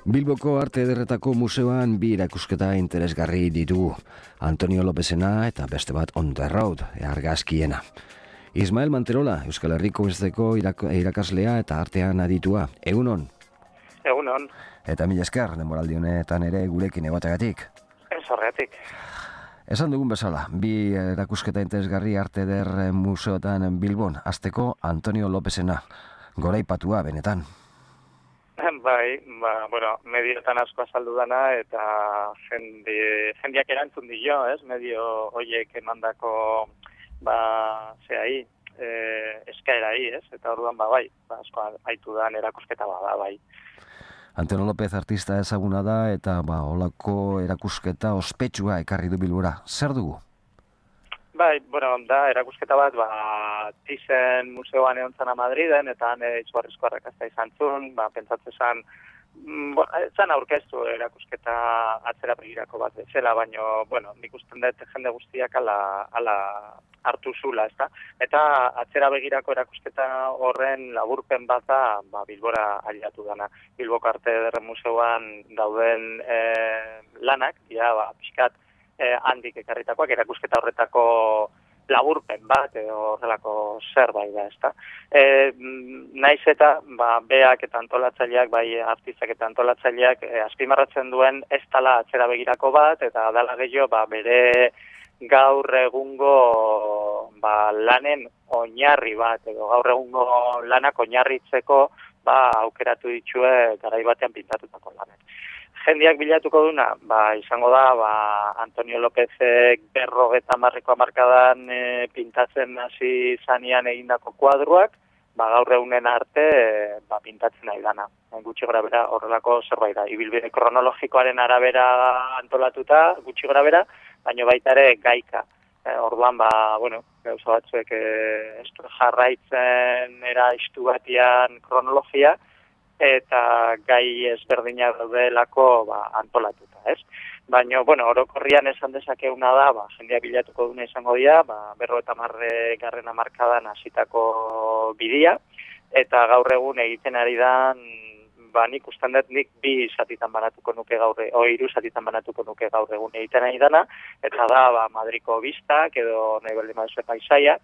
Bilboko Arte Ederretako Museoan bi erakusketa interesgarri ditu. Antonio Lopezena eta beste bat On the Road, argazkiena. Ismael Manterola, Euskal Herriko Unibertsitateko irakaslea eta artean aditua. Egunon? Egunon. Eta mila esker, denboraldi honetan ere gurekin egoteagatik. Ez horretik. Esan dugun bezala, bi erakusketa interesgarri Arte Eder Museotan Bilbon, hasteko Antonio Lopezena. Goraipatua benetan. Bai, medioetan asko azaldu dana eta jendiak erantzun dio, ez? Medio hoiek emandako eskaerai, ez? Eta orduan bai, asko aitu dan erakusketa bada, bai. Antonio Lopez artista ezaguna da eta holako erakusketa ospetsua ekarri du Bilbora. Zer dugu? Bai, da erakusketa bat, Thyssen museoan egon zana Madriden, eta han izugarrizko arrakasta izan zuen, pentsatzen zan, zan aurkeztu erakusketa atzera begirako bat bezala, baino, nik usten dut jende guztiak ala hartu zula, ezta? Eta atzera begirako erakusketa horren laburpen bat da, Bilbora aliatu dana. Bilboko Arte Eder Museoan dauden lanak, pixkat, handik ekarritakoak, erakusketa horretako laburpen bat, edo horrelako zerbait da, ezta. Naiz eta, beak eta antolatzaileak, bai artistak eta antolatzaileak, azpimarratzen duen ez dala atzera begirako bat, eta dala gehiago, bere gaur egungo lanen oinarri bat, edo gaur egungo lanak oinarritzeko, aukeratu ditue garai batean pintatutako lanek. Jendiak bilatuko duna, izango da, Antonio Lopezek 50ko hamarkadan pintatzen hasi zanean egindako kuadroak, gaur egunen arte pintatzen nahi dana. Gutxi gora bera horrelako zerbait da. Ibilbide kronologikoaren arabera antolatuta, gutxi gora bera, baina baita ere gaika. Orduan, gauza batzuek jarraitzen istu batian kronologia, eta gai ezberdinak daudelako antolatuta, ez? Baina, orokorrian esan dezakeuna da, jendea bilatuko duna izango dira, 50. hamarkadan hasitako bidia, eta gaur egun egiten ari da, nik usten dut nik 2 zatitan banatuko nuke gaur, 3 zatitan banatuko nuke gaur egun egiten ari dana, eta da, Madriko bistak, edo nahi baldin baduzue paisaia,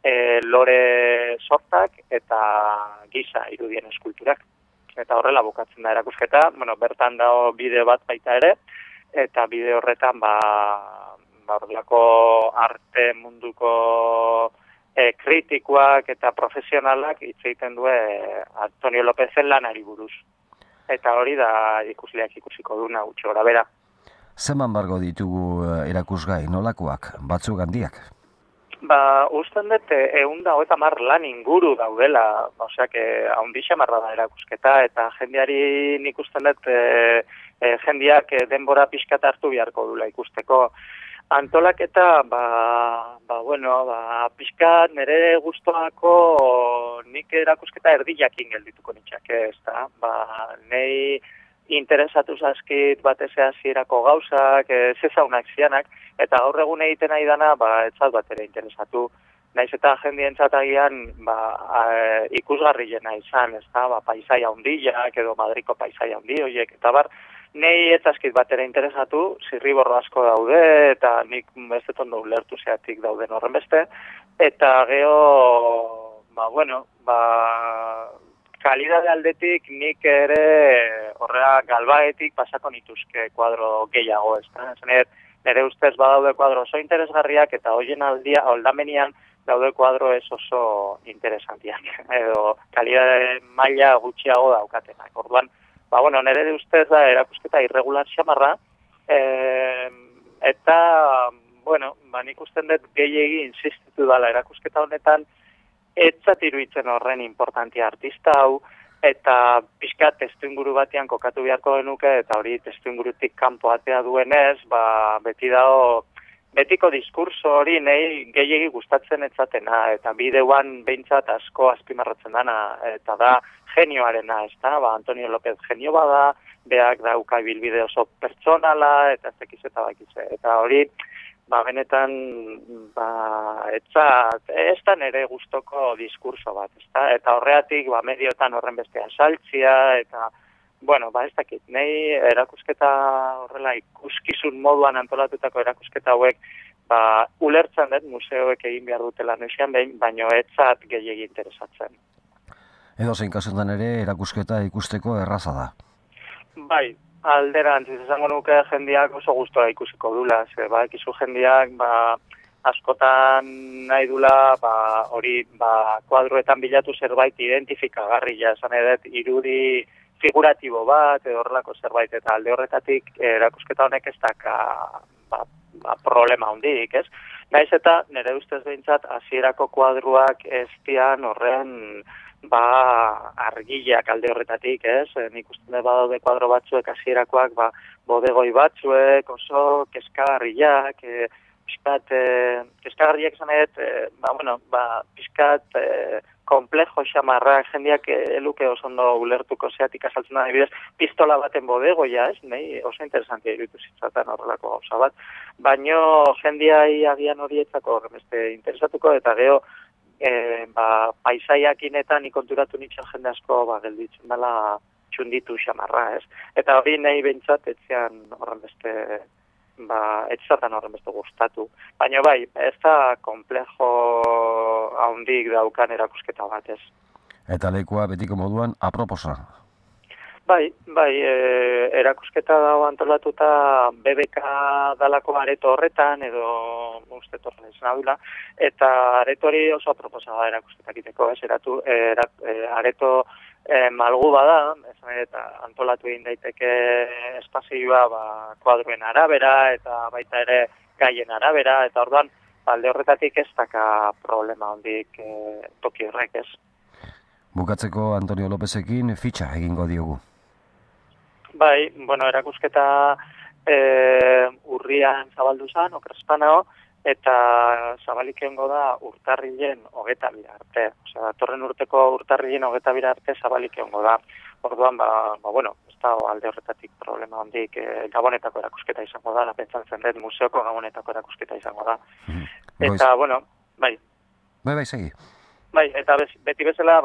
lore sortak, eta giza irudien eskulturak. Eta horrela bukatzen da erakusketa, bertan dago bideo bat baita ere, eta bideo horretan, horrelako arte munduko kritikoak eta profesionalak hitz egiten du Antonio Lopezen lanari buruz. Eta hori da ikusleak ikusiko duna gutxi gora bera. Zeman bargo ditugu erakusgai, nolakoak, batzuk handiak? Usten dut 150 lan inguru daudela, oseak, haundi xamarra da erakusketa, eta jendeari nik usten dut jendeak denbora pixkat hartu beharko dula ikusteko. Antolaketa, pixkat nire gustoako nik erakusketa erdiakin geldituko nitxake, ez da? Nei interesatu zaskit batez hasierako gauzak, zezaunak zianak, eta gaur egun egiten nahi dana, etzat bat ere interesatu. Naiz eta jendientzat agian, ikusgarriena izan, ez da, paisaia handiak, edo Madriko paisaia handi horiek, eta nei etzazkit bat ere interesatu, zirriborro asko daude, eta nik ez dut ondo ulertu zeatik dauden horren beste, eta geho, kalidade aldetik nik ere horrela galbaetik pasako nituzke kuadro gehiago, ez da? Nire ustez badaude kuadro oso interesgarriak eta hoien aldamenian daude kuadro ez oso interesantiak, edo kalidade maila gutxiago daukatenak. Orduan, nire ustez da erakusketa irregular xamarra, eta, nik usten dut gehiegi insistitu dela erakusketa honetan, etzat iruditzen horren importantia artista hau, eta pixka testuinguru batean kokatu beharko genuke, eta hori testuingurutik kanpo atea duenez, betiko diskurso hori nahi gehiegi gustatzen etzatena, eta bideuan behintzat asko azpimarratzen dana, eta da genioarena, ez da, Antonio Lopez genio bada, beak dauka ibilbide oso pertsonala, eta eta hori, benetan, ez da nire gustoko diskurso bat, ezta? Eta horreatik, medioetan horren bestean saltzia, eta Bueno, ez dakit, nahi erakusketa horrela ikuskizun moduan antolatutako erakusketa hauek, ulertzen dut museoek egin behar dutela noizean behin, baino etzat gehiegi interesatzen. Edo zein kasutan ere erakusketa ikusteko erraza da. Bai, alderantziz esango nuke jendeak oso gustora ikusiko dula, ikizu jendeak, askotan nahi dula, hori, kuadroetan bilatu zerbait identifikagarria, esan edet, irudi figuratibo bat, edo horrelako zerbait, eta alde horretatik erakusketa honek ez daka problema hundik, ez? Naiz eta nire ustez behintzat hasierako kuadruak ez dian horren argileak alde horretatik, ez? Nik uste badaude kuadro batzuek hasierakoak bodegoi batzuek, oso keskagarriak, keskagarriak esan edet, pixkat komplejo xamarrak, jendeak eluke oso ondo ulertuko zeatik azaltzen da, bidez, pistola baten bodegoia, ez? Nei, oso interesantia iruditu zitzatan horrelako gauza bat. Baino jendeai agian horietzako beste interesatuko, eta gero paisaiakinetan ikonturatu nintzen jende asko gelditzen dela txunditu xamarra, ez? Eta hori nahi behintzat etzean horren beste etxatan horren beste gustatu. Baina bai, ez da komplejo haundik daukan erakusketa bat, ez. Eta lekua betiko moduan aproposa. Bai, erakusketa dago antolatuta BBK dalako areto horretan, edo uste torren izan adula, eta areto hori oso aproposa da erakusketak iteko, ez, areto malgu bada, eta antolatu egin daiteke espazioa kuadroen arabera, eta baita ere gaien arabera, eta orduan, alde horretatik ez daka problema hondik toki horrek, ez. Bukatzeko Antonio Lopezekin fitxa egingo diogu. Bai, erakusketa urrian zabaldu zen, okrespanago, eta zabalik egongo da urtarrilen 22 arte. Osea, datorren urteko urtarrilen 22 arte zabalik egongo da. Orduan, ez da alde horretatik problema hondik Gabonetako erakusketa izango da, pentsatzen dut museoko Gabonetako erakusketa izango da. Eta, bai. Bai, segi. Bai, eta beti bezala,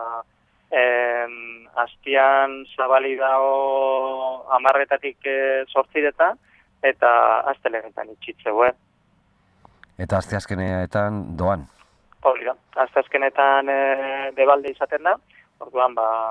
astian zabali dago 10:00-etatik 8:00 eta astelehenetan itxitzeue. Eta asteazkenetan doan? Hori da, asteazkenetan debalde izaten da, orduan,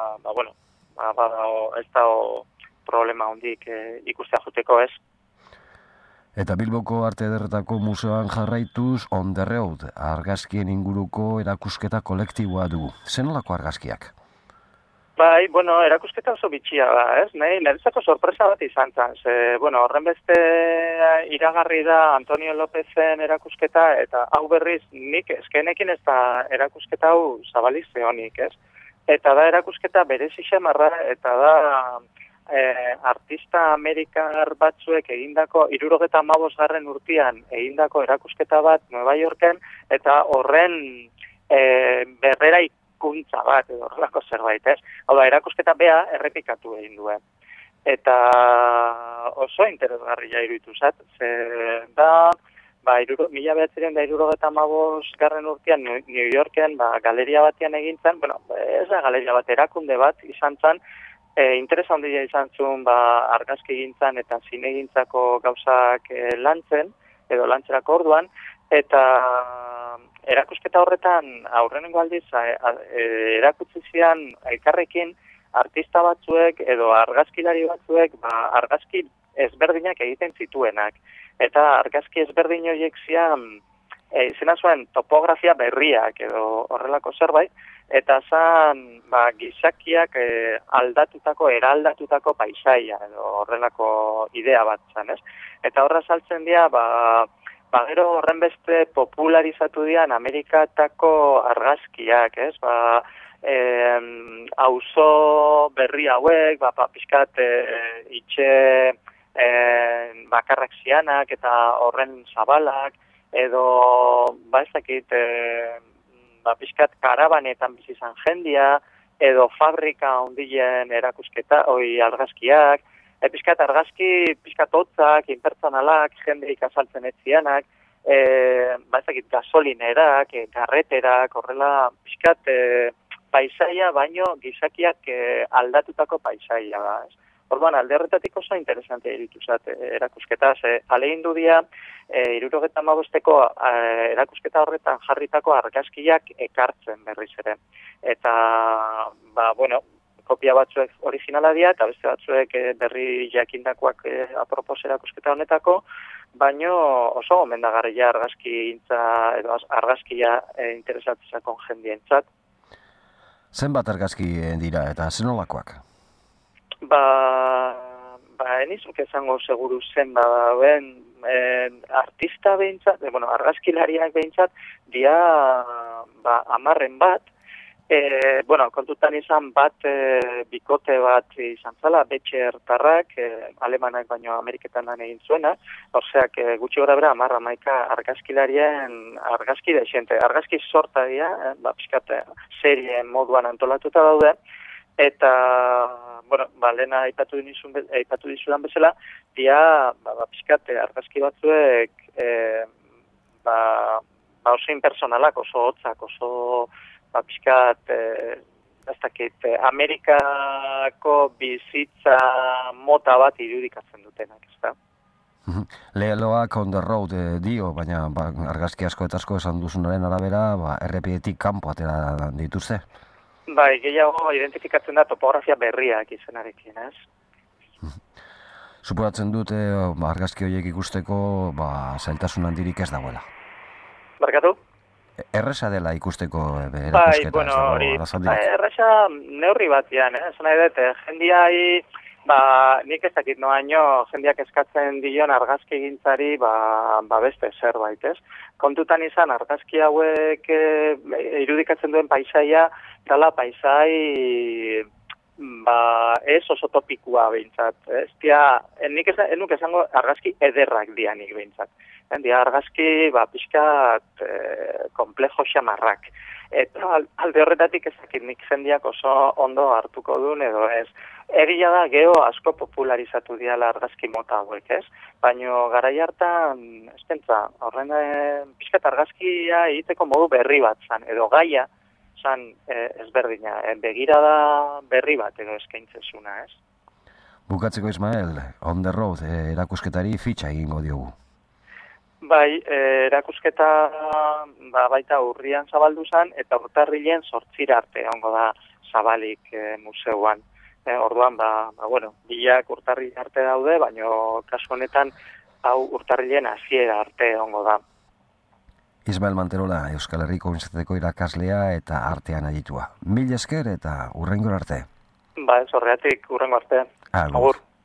ez da problema hondik ikustea juteko, ez. Eta Bilboko Arte Ederretako Museoan jarraituz On the Road, argazkien inguruko erakusketa kolektiboa dugu. Zenolako argazkiak? Bai, erakusketa oso bitxia da, ez? Niretzako sorpresa bat izan zen. Horren beste iragarri da Antonio Lopezen erakusketa, eta hau berriz nik eskenekin ez da erakusketa hau zabaliz zehonik, ez? Eta da erakusketa berezi xamarra, eta da artista amerikar batzuek egindako 75. urtean egindako erakusketa bat Nueva Yorken, eta horren berrera ikuntza bat edo horrelako zerbait, ez? Hau da, erakusketa bea errepikatu egin duen. Eta oso interesgarria iruditu zat, da 1975 urtean New Yorken galeria batean egintzen, ez da galeria bat, erakunde bat izan zen, interesa handia izan zuen argazki egintzan eta zine egintzako gauzak lantzen, edo lantzerako orduan, eta erakusketa horretan aurrenengo aldiz erakutsi zian elkarrekin artista batzuek edo argazkilari batzuek argazki ezberdinak egiten zituenak. Eta argazki ezberdin horiek zian izena zuen topografia berriak edo horrelako zerbait, eta zan gizakiak eraldatutako paisaia edo horrelako idea bat zan, ez? Eta horra saltzen dira, gero horren beste popularizatu dian Amerikatako argazkiak, ez? Auzo berri hauek, pixkat itxe bakarrak zianak eta horren zabalak, edo, ez dakit, pixkat karabanetan bizizan jendia, edo fabrika ondien erakusketa, argazkiak, pixkat argazki, pixkat hotzak, inpertsonalak, jendeik azaltzen ez zianak, ez dakit, gasolinerak, garreterak, horrela, pixkat paisaia baino gizakiak aldatutako paisaia da, ez? Orduan, alde horretatik oso interesante iritu zat erakusketa, alegindu dira 75ko erakusketa horretan jarritako argazkiak ekartzen berriz ere. Eta, kopia batzuek originala dira, eta beste batzuek berri jakindakoak apropos erakusketa honetako, baino oso gomendagarria argazkia interesatzezakon jendientzat. Zenbat argazki dira eta zenolakoak? Enizuk esango seguru zen dauen artista behintzat, argazkilariak behintzat, dia 10 bat, kontutan izan bat bikote bat izan zala, Betxertarrak, alemanak baino Ameriketan lan egin zuena, orzeak gutxi gora bera 10-11 argazkilarien argazki deixente, argazki sorta dira, pixkat serie moduan antolatuta daude, eta, lehena aipatu dizudan bezala, dia, pixkat, argazki batzuek, oso impersonalak, oso hotzak, oso, pixkat, ez dakit, Amerikako bizitza mota bat irudikatzen dutenak, ez da? Leloak on the road dio, baina argazki asko eta asko esan duzunaren arabera, errepidetik kanpo atera dituzte. Bai, gehiago identifikatzen da topografia berriak izenarekin, ez? Suporatzen dute argazki horiek ikusteko zailtasun handirik ez dagoela. Barkatu? Erresa dela ikusteko erakusketa. Erresa neurri batian, esan nahi dut, jendiai, nik ez dakit noaino jendiak eskatzen dion argazki egintzari beste zerbait, ez? Kontutan izan argazki hauek irudikatzen duen paisaia, dala paisai ez oso topikua behintzat. Nik esango argazki ederrak dianik behintzat. Dia argazki pixkat komplejo xamarrak. Eta alde horretatik ezakit nik jendiak oso ondo hartuko duen edo ez. Egia da geho asko popularizatu diala argazki mota hauek, ez? Baina garai hartan, ez pentsa, horren pixkat argazkia egiteko modu berri bat zan, edo gaia zan ezberdina, begirada berri bat edo eskaintzezuna, ez? Bukatzeko Ismael, on the road erakusketari fitxa egingo diogu. Bai, erakusketa baita urrian zabaldu zen, eta urtarrilean 8 arte ongo da zabalik museuan. Orduan, bilak urtarri arte daude, baina kasu honetan hau urtarrilean hasiera arte ongo da. Ismael Manterola, Euskal Herriko Unibertsitateko irakaslea eta artean aditua. Mil esker eta hurrengora arte. Horregatik hurrengo arte. Agur.